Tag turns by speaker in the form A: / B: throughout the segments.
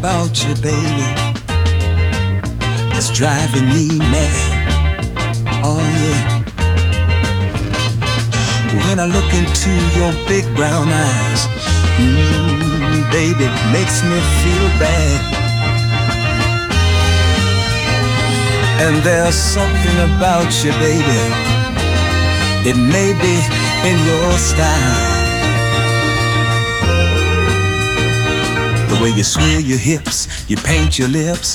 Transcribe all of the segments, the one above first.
A: about you, baby, that's driving me mad. Oh yeah. When I look into your big brown eyes, baby, it makes me feel bad. And there's something about you, baby, it may be in your style. The way you sway your hips, you paint your lips,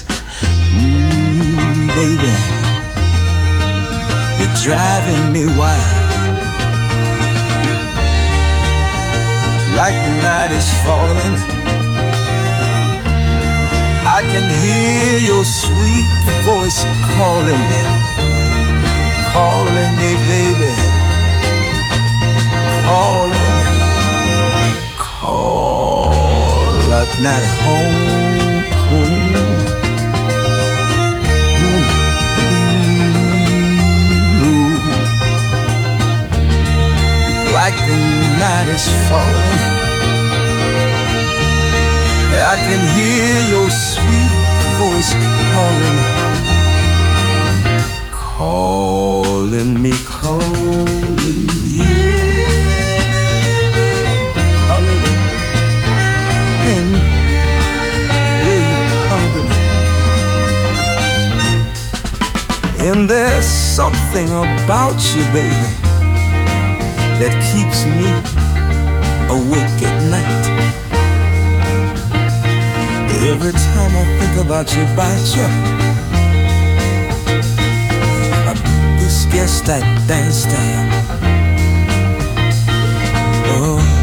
A: baby, you're driving me wild. Like the night is falling, I can hear your sweet voice calling me, baby, call like night home, like the night is falling, I can hear your sweet voice calling, calling me, calling you. And and there's something about you, baby, that keeps me awake at night. Every time I think about you, this guess that dance time. Oh.